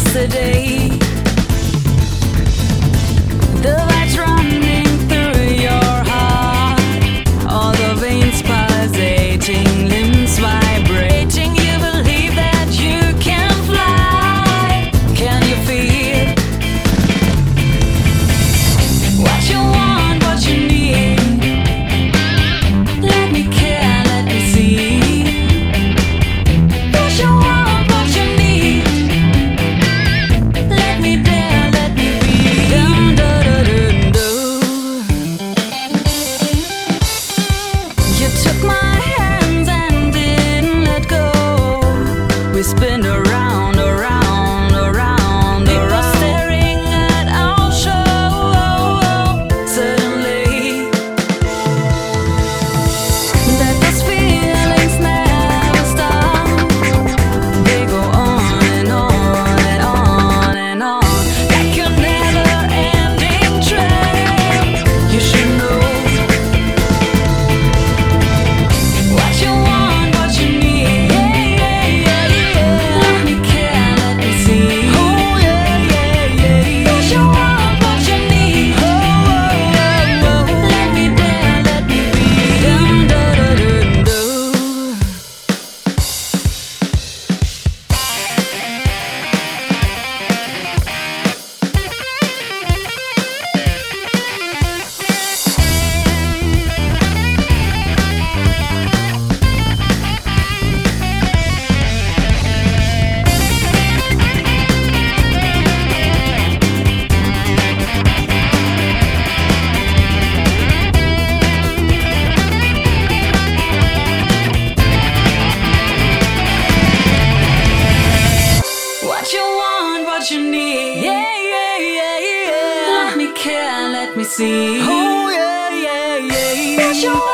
yesterday. The lights running through your heart, all the veins pulsating, limbs vibrating. You believe that you can fly. Can you feel what you want, what you need? Let me care, let me see what you want, what you need. Let me dare, let me be. Dun, dun, dun, dun, dun. You took my hands and didn't let go. We spin around, around, around, people staring at our show. Suddenly, that those feelings never stop. They go on and on and on and on, like a never-ending train. You should know what you want, what you need. Yeah, yeah, yeah, yeah. Let me care, let me see. Oh yeah, yeah, yeah, yeah. What you want, what you need. Oh, oh, oh, oh. Let me dare, let me be. Dun, dun, dun, dun, dun. What you want, what you need. Yeah, yeah, yeah, yeah. Let me care, let me see. Oh yeah, yeah, yeah, yeah. What you want.